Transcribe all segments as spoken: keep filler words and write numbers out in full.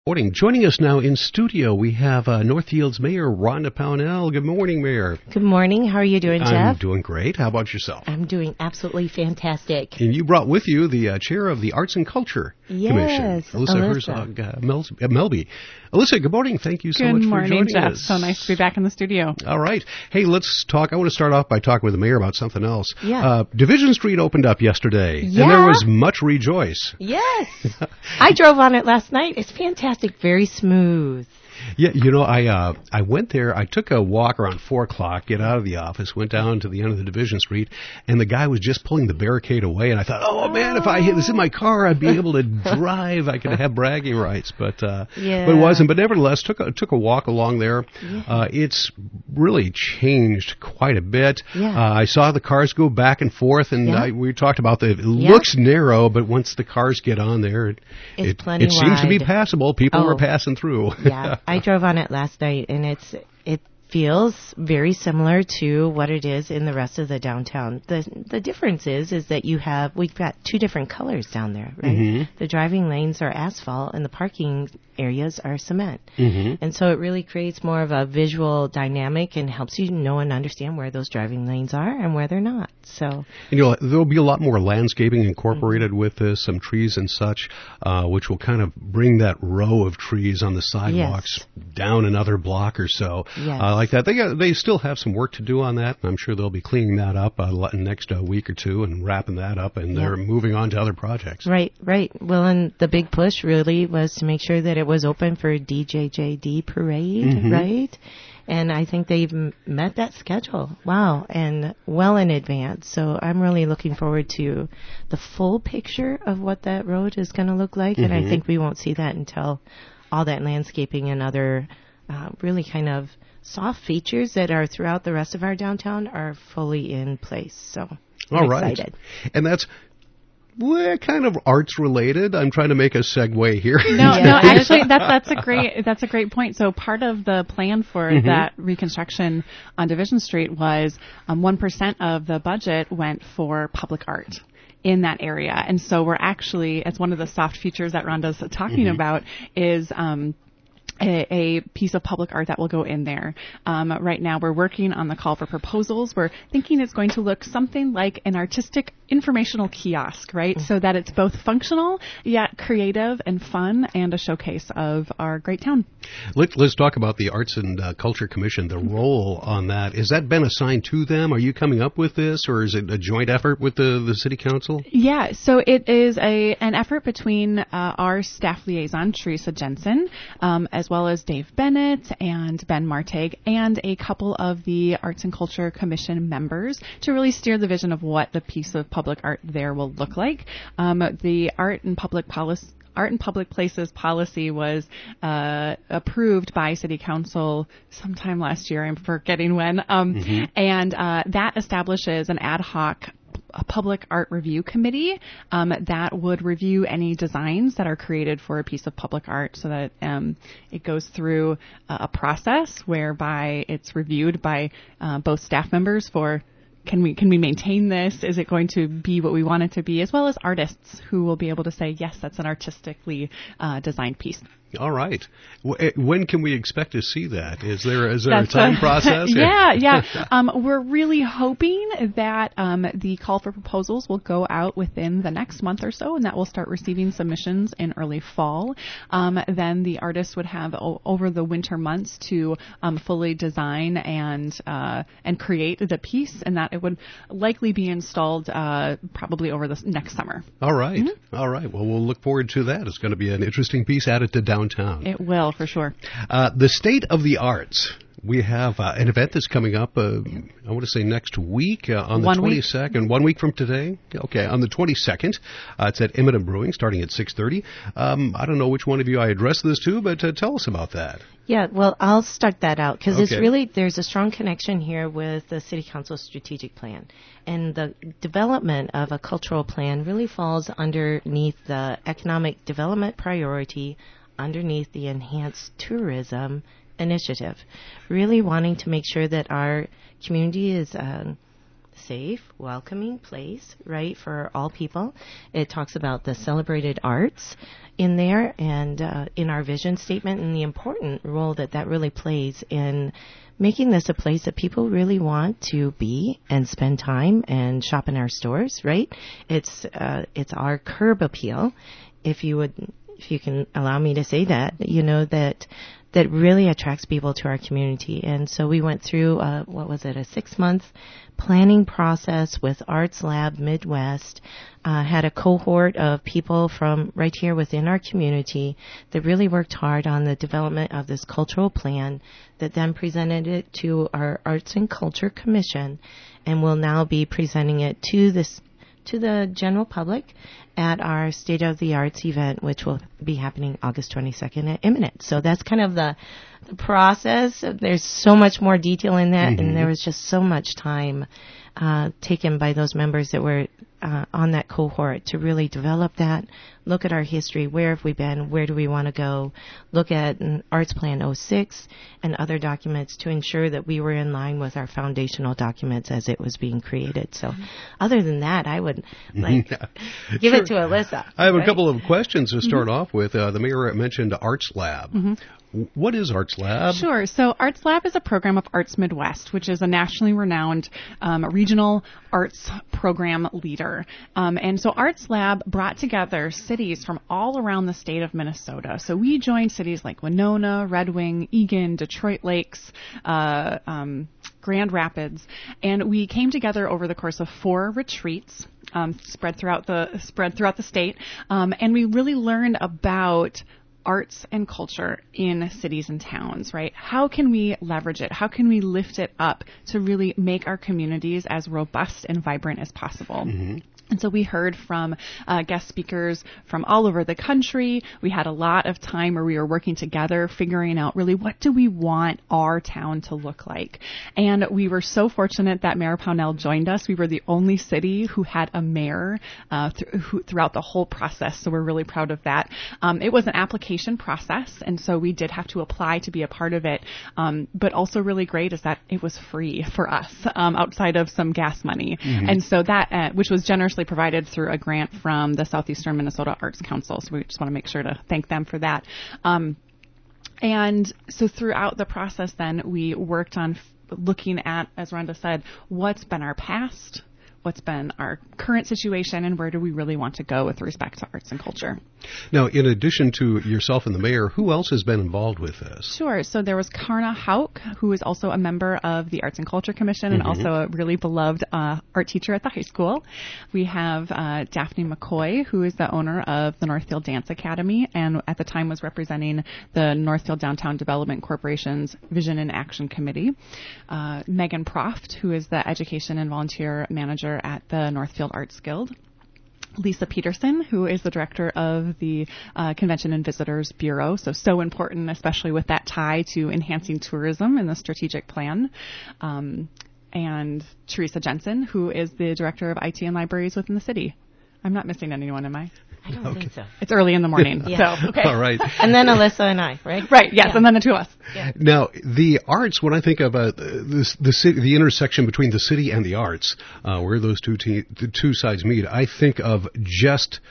Morning. Joining us now in studio, we have uh, Northfield's Mayor Rhonda Pownell. Good morning, Mayor. Good morning. How are you doing, Jeff? I'm doing great. How about yourself? I'm doing absolutely fantastic. And you brought with you the uh, chair of the Arts and Culture yes, Commission, Alyssa, Alyssa. Herzog uh, Mel- uh, Melby. Alyssa, good morning. Thank you so good much morning, for joining Jeff. us. So nice to be back in the studio. All right. Hey, let's talk. I want to start off by talking with the mayor about something else. Yeah. Uh, Division Street opened up yesterday, Yeah. and there was much rejoice. Yes. I drove on it last night. It's fantastic. Very smooth. Yeah, you know, I uh, I went there. I took a walk around four o'clock, get out of the office, went down to the end of the Division Street, and the guy was just pulling the barricade away. And I thought, oh, man, if I hit this in my car, I'd be able to drive. I could have bragging rights, but uh, Yeah. but it wasn't. But nevertheless, took a, took a walk along there. Yeah. Uh, it's really changed quite a bit. Yeah. Uh, I saw the cars go back and forth, and Yeah. I, we talked about the. It Yeah. looks narrow, but once the cars get on there, it It's it, plenty it seems to be wide. passable. People Oh. were passing through. Yeah, I drove on it last night, and it's it feels very similar to what it is in the rest of the downtown. The the difference is is that you have we've got two different colors down there, right? Mhm. The driving lanes are asphalt, and the parking areas are cement. Mhm. And so it really creates more of a visual dynamic and helps you know and understand where those driving lanes are and where they're not. So And, you know, there'll be a lot more landscaping incorporated with this, some trees and such, uh, which will kind of bring that row of trees on the sidewalks down another block or so. Yes. Uh, like that. They got, they still have some work to do on that, and I'm sure they'll be cleaning that up uh, le- next uh, week or two and wrapping that up, and Yeah. they're moving on to other projects. Right, right. Well, and the big push really was to make sure that it was open for D J J D parade, Mhm. right? And I think they've m- met that schedule. Wow, and well in advance. So I'm really looking forward to the full picture of what that road is going to look like. And I Mhm. think we won't see that until all that landscaping and other uh, really kind of soft features that are throughout the rest of our downtown are fully in place. So I'm All right. excited. And that's well, kind of arts related. I'm trying to make a segue here. No, Yeah. no, actually, that's that's a great that's a great point. So part of the plan for Mhm. that reconstruction on Division Street was um, one percent of the budget went for public art in that area, and so we're actually, it's one of the soft features that Rhonda's talking Mhm. about is. Um, A, a piece of public art that will go in there. Um, right now, we're working on the call for proposals. We're thinking it's going to look something like an artistic informational kiosk, right? So that it's both functional, yet creative and fun, and a showcase of our great town. Let, let's talk about the Arts and uh, Culture Commission, the role on that. Has that been assigned to them? Are you coming up with this, or is it a joint effort with the, the City Council? Yeah, so it is a an effort between uh, our staff liaison, Teresa Jensen, um, as well as Dave Bennett and Ben Martag, and a couple of the Arts and Culture Commission members to really steer the vision of what the piece of public art there will look like. Um, the Art and Public Policy Art in Public Places policy was uh, approved by City Council sometime last year. I'm forgetting when. Um, Mhm. And uh, that establishes an ad hoc a public art review committee um, that would review any designs that are created for a piece of public art, so that um, it goes through uh, a process whereby it's reviewed by uh, both staff members for can we can we maintain this? Is it going to be what we want it to be? As well as artists who will be able to say, yes, that's an artistically uh, designed piece. All right. W- eh, When can we expect to see that? Is there is there That's a time a- process? yeah, yeah. Um, we're really hoping that um, the call for proposals will go out within the next month or so, and that we'll start receiving submissions in early fall. Um, then the artists would have o- over the winter months to um, fully design and uh, and create the piece, and that it would likely be installed uh, probably over the s- next summer. All right. All right. Well, we'll look forward to that. It's going to be an interesting piece added to downtown. It will, for sure. Uh, the State of the Arts. We have uh, an event that's coming up, uh, I want to say next week, uh, on the One week. twenty-second. One week from today? Okay, on the twenty-second. Uh, it's at Imminent Brewing, starting at six thirty. Um, I don't know which one of you I address this to, but uh, tell us about that. Yeah, well, I'll start that out because it's Okay. really, there's a strong connection here with the City Council strategic plan. And the development of a cultural plan really falls underneath the economic development priority, underneath the enhanced tourism initiative. Really wanting to make sure that our community is um, safe, welcoming place, right, for all people. It talks about the celebrated arts in there and uh, in our vision statement and the important role that that really plays in making this a place that people really want to be and spend time and shop in our stores, right? It's uh, it's our curb appeal, if you would, if you can allow me to say that, you know, that that really attracts people to our community. And so we went through, uh, what was it, a six-month planning process with Arts Lab Midwest, uh, had a cohort of people from right here within our community that really worked hard on the development of this cultural plan that then presented it to our Arts and Culture Commission and will now be presenting it to this to the general public at our State of the Arts event, which will be happening August twenty-second at Imminent. So that's kind of the, the process. There's so much more detail in that, mm-hmm. and there was just so much time uh, taken by those members that were uh, on that cohort to really develop that, look at our history, where have we been, where do we want to go, look at an Arts Plan oh six and other documents to ensure that we were in line with our foundational documents as it was being created. So mm-hmm. other than that, I would like yeah. give sure. it to Alyssa. I have right? a couple of questions to start mm-hmm. off with. Uh, the mayor mentioned Arts Lab. Mm-hmm. What is Arts Lab? Sure. So Arts Lab is a program of Arts Midwest, which is a nationally renowned um, regional arts program leader. Um, and so Arts Lab brought together cities from all around the state of Minnesota. So we joined cities like Winona, Red Wing, Eagan, Detroit Lakes, uh, um, Grand Rapids, and we came together over the course of four retreats um, spread throughout the spread throughout the state, um, and we really learned about arts and culture in cities and towns, right? How can we leverage it? How can we lift it up to really make our communities as robust and vibrant as possible? Mm-hmm. And so we heard from uh, guest speakers from all over the country. We had a lot of time where we were working together, figuring out really what do we want our town to look like. And we were so fortunate that Mayor Pownell joined us. We were the only city who had a mayor uh, th- who, throughout the whole process. So we're really proud of that. Um, it was an application process, and so we did have to apply to be a part of it. Um, but also really great is that it was free for us um, outside of some gas money. Mm-hmm. And so that, uh, which was generously provided through a grant from the Southeastern Minnesota Arts Council. So we just want to make sure to thank them for that. Um, and so throughout the process, then we worked on f- looking at, as Rhonda said, what's been our past, what's been our current situation, and where do we really want to go with respect to arts and culture. Now, in addition to yourself and the mayor, who else has been involved with this? Sure. So there was Karna Hauk, who is also a member of the Arts and Culture Commission and mm-hmm. also a really beloved uh, art teacher at the high school. We have uh, Daphne McCoy, who is the owner of the Northfield Dance Academy and at the time was representing the Northfield Downtown Development Corporation's Vision and Action Committee. Uh, Megan Proft, who is the Education and Volunteer Manager at the Northfield Arts Guild. Lisa Peterson, who is the director of the uh, Convention and Visitors Bureau, so so important, especially with that tie to enhancing tourism in the strategic plan. Um, and Teresa Jensen, who is the director of I T and libraries within the city. I'm not missing anyone, am I? I don't okay. think so. It's early in the morning. yeah. So, okay. All right. And then Alyssa and I, right? Right, yes, yeah. and then the two of us. Yeah. Now, the arts, when I think about this, the city, the intersection between the city and the arts, uh, where those two te- the two sides meet, I think of just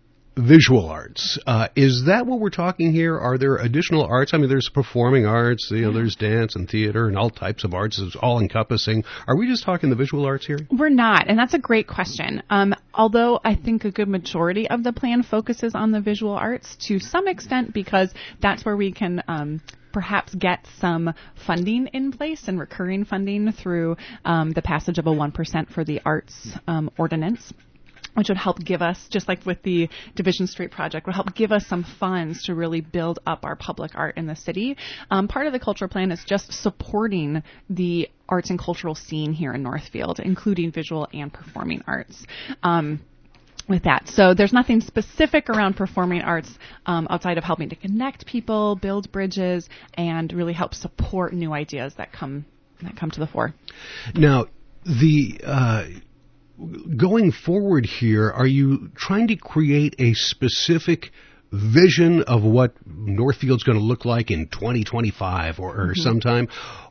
visual arts. Uh, is that what we're talking here? Are there additional arts? I mean, there's performing arts, you know, there's dance and theater and all types of arts. It's all encompassing. Are we just talking the visual arts here? We're not, and that's a great question. Um, although I think a good majority of the plan focuses on the visual arts to some extent because that's where we can um, perhaps get some funding in place and recurring funding through um, the passage of a one percent for the arts um, ordinance, which would help give us, just like with the Division Street project, would help give us some funds to really build up our public art in the city. Um, part of the cultural plan is just supporting the arts and cultural scene here in Northfield, including visual and performing arts. Um, with that. So there's nothing specific around performing arts um, outside of helping to connect people, build bridges, and really help support new ideas that come that come to the fore. Now, the... Uh Going forward here, are you trying to create a specific vision of what Northfield's going to look like in twenty twenty-five or, or mm-hmm. sometime?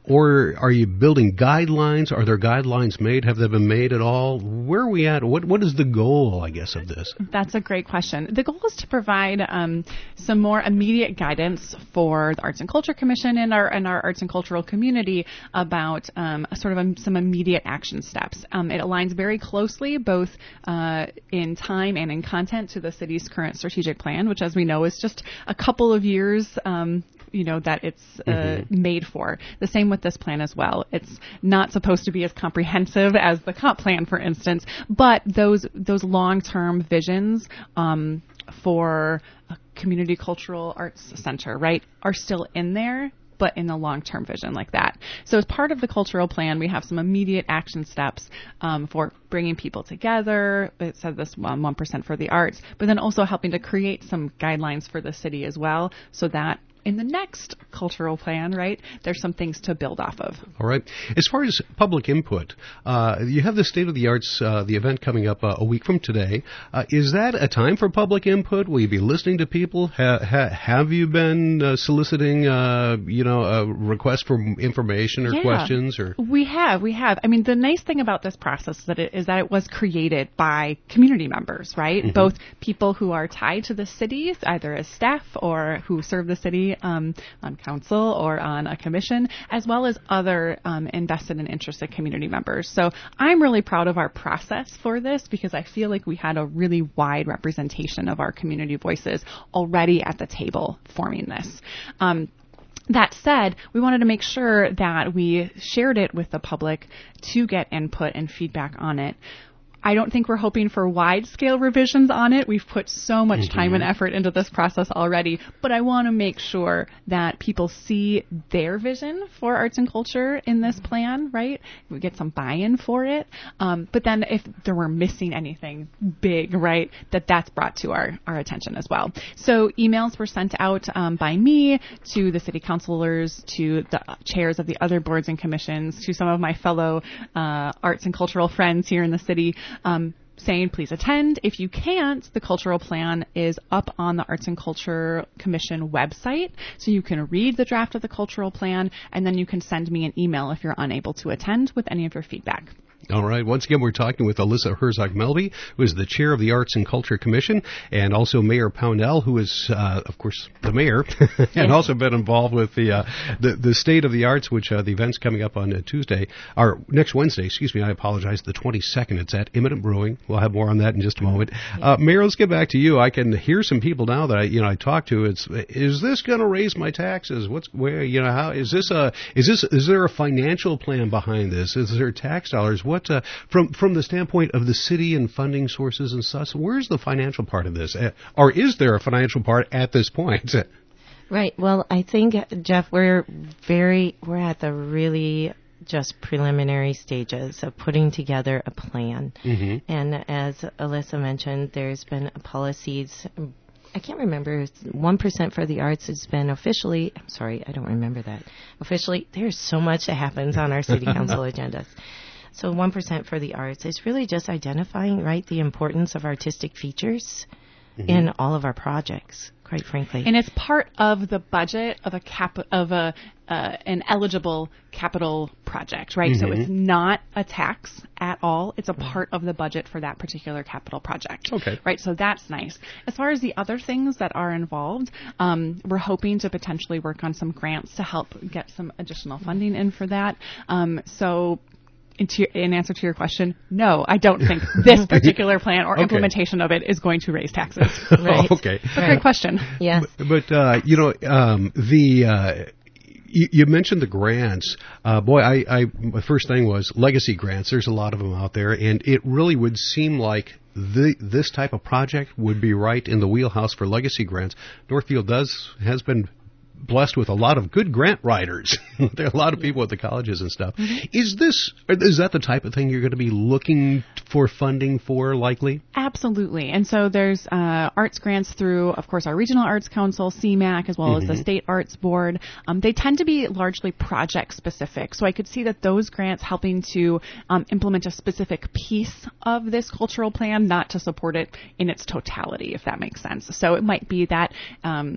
or are you building guidelines? Are there guidelines made? Have they been made at all? Where are we at? What What is the goal, I guess, of this? That's a great question. The goal is to provide um, some more immediate guidance for the Arts and Culture Commission and our and our arts and cultural community about um, a sort of a, some immediate action steps. Um, it aligns very closely, both uh, in time and in content, to the city's current strategic plan, which, as we know, is just a couple of years. Um, you know, that it's uh, mm-hmm. made for. The same with this plan as well. It's not supposed to be as comprehensive as the comp plan, for instance, but those those long-term visions um, for a community cultural arts center, right, are still in there, but in a long-term vision like that. So as part of the cultural plan, we have some immediate action steps um, for bringing people together. It said this um, one percent for the arts, but then also helping to create some guidelines for the city as well, so that in the next cultural plan, right, there's some things to build off of. All right. As far as public input, uh, you have the State of the Arts, uh, the event coming up uh, a week from today. Uh, is that a time for public input? Will you be listening to people? Ha- ha- have you been uh, soliciting, uh, you know, a request for information or yeah, questions? Or we have, we have. I mean, the nice thing about this process is that it, is that it was created by community members, right? Mm-hmm. Both people who are tied to the city, either as staff or who serve the city Um, on council or on a commission, as well as other um, invested and interested community members. So I'm really proud of our process for this, because I feel like we had a really wide representation of our community voices already at the table forming this. Um, That said, we wanted to make sure that we shared it with the public to get input and feedback on it. I don't think we're hoping for wide-scale revisions on it. We've put so much mm-hmm. time and effort into this process already, but I want to make sure that people see their vision for arts and culture in this plan, right? We get some buy-in for it. Um, but then if there were missing anything big, right, that that's brought to our, our attention as well. So emails were sent out um, by me to the city councilors, to the chairs of the other boards and commissions, to some of my fellow uh, arts and cultural friends here in the city, Um, saying please attend. If you can't, the cultural plan is up on the Arts and Culture Commission website, so you can read the draft of the cultural plan, and then you can send me an email if you're unable to attend with any of your feedback. All right. Once again, we're talking with Alyssa Herzog-Melby, who is the chair of the Arts and Culture Commission, and also Mayor Pownell, who is, uh, of course, the mayor, and yes. also been involved with the uh, the, the State of the Arts, which uh, the event's coming up on uh, Tuesday, or next Wednesday, excuse me, I apologize, the twenty-second. It's at Imminent Brewing. We'll have more on that in just a moment. Uh, Mayor, let's get back to you. I can hear some people now that I, you know, I talked to. It's, is this going to raise my taxes? What's, where, you know, how, is this a, is this, is there a financial plan behind this? Is there tax dollars? What, uh, from from the standpoint of the city and funding sources and such, where's the financial part of this? Uh, or is there a financial part at this point? Right. Well, I think, Jeff, we're very, we're at the really just preliminary stages of putting together a plan. Mm-hmm. And as Alyssa mentioned, there's been policies. I can't remember, one percent for the arts has been officially, I'm sorry, I don't remember that. Officially, there's so much that happens on our city council agendas. So one percent for the arts is really just identifying, right, the importance of artistic features mm-hmm. in all of our projects, quite frankly. And it's part of the budget of a cap of a uh, an eligible capital project, right? Mm-hmm. So it's not a tax at all. It's a part of the budget for that particular capital project. Okay. Right. So that's nice. As far as the other things that are involved, um, we're hoping to potentially work on some grants to help get some additional funding in for that. Um, so. In, in answer to your question, no, I don't think this particular plan or okay. implementation of it is going to raise taxes. Right. Oh, okay. But right. Great question. Yes. But, but uh, you know, um, the uh, you, you mentioned the grants. Uh, boy, I, I my first thing was legacy grants. There's a lot of them out there, and it really would seem like the, this type of project would be right in the wheelhouse for legacy grants. Northfield does has been blessed with a lot of good grant writers. There are a lot of people at the colleges and stuff. Mm-hmm. Is this, is that the type of thing you're going to be looking for funding for, likely? Absolutely. And so there's uh, arts grants through, of course, our Regional Arts Council, C MAC, as well mm-hmm. as the State Arts Board. Um, they tend to be largely project specific. So I could see that those grants helping to um, implement a specific piece of this cultural plan, not to support it in its totality, if that makes sense. So it might be that um,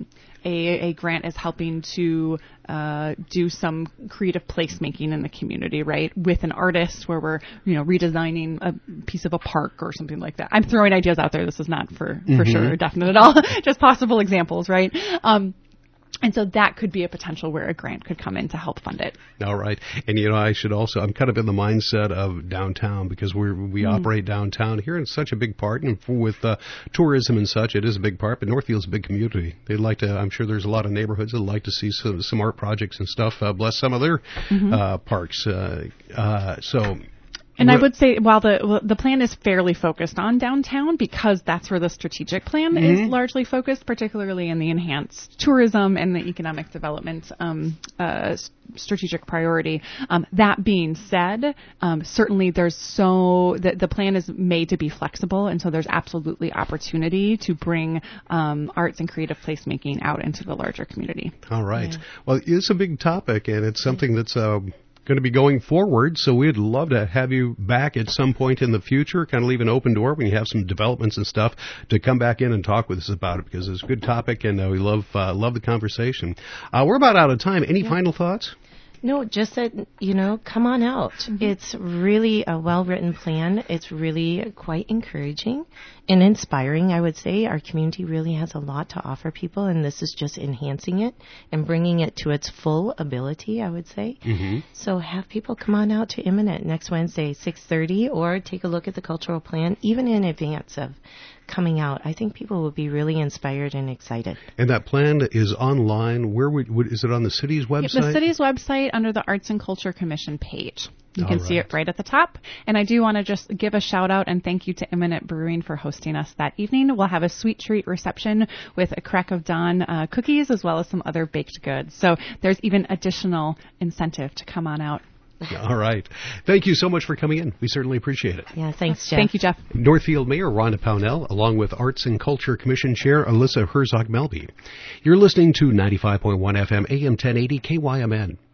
a, a grant is helping to uh, do some creative placemaking in the community, right, with an artist where we're, you know, redesigning a piece of a park or something like that. I'm throwing ideas out there. This is not for, for Mm-hmm. sure definite at all, just possible examples, right? Um, And so that could be a potential where a grant could come in to help fund it. All right. And, you know, I should also, I'm kind of in the mindset of downtown because we're, we mm. operate downtown here, and it's such a big part. And for, with uh, tourism and such, it is a big part. But Northfield's a big community. They'd like to, I'm sure there's a lot of neighborhoods that would like to see some, some art projects and stuff, uh, bless some of their mm-hmm. uh, parks. Uh, uh, so... And I would say, while the the plan is fairly focused on downtown, because that's where the strategic plan mm-hmm. is largely focused, particularly in the enhanced tourism and the economic development um, uh, strategic priority. Um, that being said, um, certainly there's so the, the plan is made to be flexible, and so there's absolutely opportunity to bring um, arts and creative placemaking out into the larger community. All right. Yeah. Well, it's a big topic, and it's something that's uh, going to be going forward, so we'd love to have you back at some point in the future, kind of leave an open door when you have some developments and stuff to come back in and talk with us about it, because it's a good topic, and uh, we love uh, love the conversation. Uh, we're about out of time. Any yeah. final thoughts? No, just that, you know, come on out. Mm-hmm. It's really a well-written plan. It's really quite encouraging and inspiring, I would say. Our community really has a lot to offer people, and this is just enhancing it and bringing it to its full ability, I would say. Mm-hmm. So have people come on out to Imminent next Wednesday, six thirty, or take a look at the cultural plan, even in advance of coming out. I think people will be really inspired and excited. And that plan is online. Where would, would is it on the city's website? The city's website under the Arts and Culture Commission page. You All can right. see it right at the top. And I do want to just give a shout out and thank you to Imminent Brewing for hosting us that evening. We'll have a sweet treat reception with a crack of dawn uh, cookies as well as some other baked goods. So there's even additional incentive to come on out. All right. Thank you so much for coming in. We certainly appreciate it. Yeah, thanks, Jeff. Thank you, Jeff. Northfield Mayor Rhonda Pownell, along with Arts and Culture Commission Chair Alyssa Herzog-Melby. You're listening to ninety-five point one F M, A M ten eighty, K Y M N.